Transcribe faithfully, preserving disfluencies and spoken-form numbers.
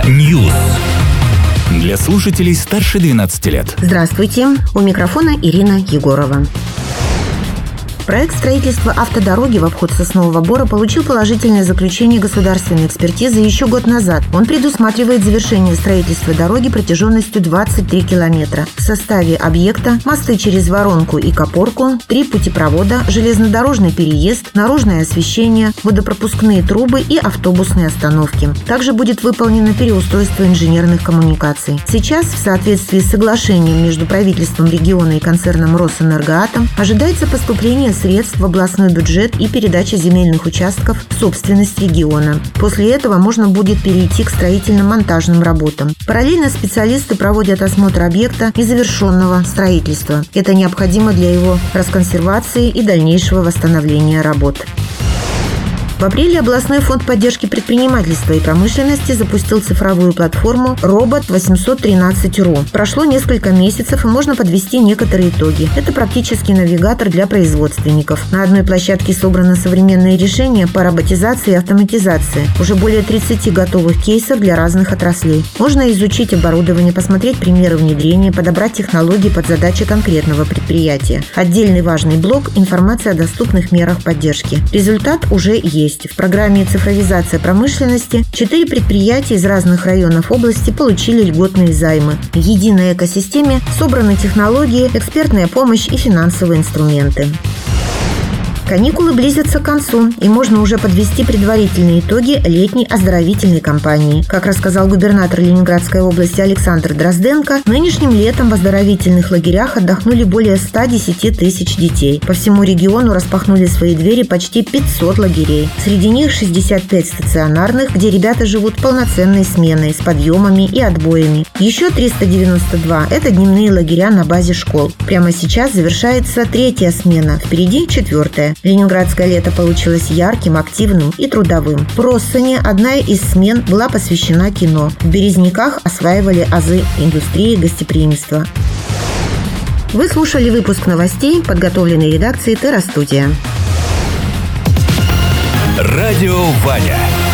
News. Для слушателей старше двенадцати лет. Здравствуйте, у микрофона Ирина Егорова. Проект строительства автодороги в обход Соснового Бора получил положительное заключение государственной экспертизы еще год назад. Он предусматривает завершение строительства дороги протяженностью двадцать три километра. В составе объекта мосты через Воронку и Копорку, три путепровода, железнодорожный переезд, наружное освещение, водопропускные трубы и автобусные остановки. Также будет выполнено переустройство инженерных коммуникаций. Сейчас, в соответствии с соглашением между правительством региона и концерном «Росэнергоатом», ожидается поступление средств в областной бюджет и передача земельных участков в собственность региона. После этого можно будет перейти к строительно-монтажным работам. Параллельно специалисты проводят осмотр объекта незавершенного строительства. Это необходимо для его расконсервации и дальнейшего восстановления работ. В апреле областной фонд поддержки предпринимательства и промышленности запустил цифровую платформу робот восемьсот тринадцать точка ру. Прошло несколько месяцев, и можно подвести некоторые итоги. Это практически навигатор для производственников. На одной площадке собраны современные решения по роботизации и автоматизации. Уже более тридцати готовых кейсов для разных отраслей. Можно изучить оборудование, посмотреть примеры внедрения, подобрать технологии под задачи конкретного предприятия. Отдельный важный блок – информация о доступных мерах поддержки. Результат уже есть. В программе «Цифровизация промышленности» четыре предприятия из разных районов области получили льготные займы. В единой экосистеме собраны технологии, экспертная помощь и финансовые инструменты. Каникулы близятся к концу, и можно уже подвести предварительные итоги летней оздоровительной кампании. Как рассказал губернатор Ленинградской области Александр Дрозденко, нынешним летом в оздоровительных лагерях отдохнули более ста десяти тысяч детей. По всему региону распахнули свои двери почти пятьсот лагерей. Среди них шестьдесят пять стационарных, где ребята живут полноценной сменой, с подъемами и отбоями. Еще триста девяносто два – это дневные лагеря на базе школ. Прямо сейчас завершается третья смена, впереди четвертая. Ленинградское лето получилось ярким, активным и трудовым. В Россоне одна из смен была посвящена кино. В Березняках осваивали азы индустрии гостеприимства. Вы слушали выпуск новостей, подготовленный редакцией Терра Студия. Радио Ваня.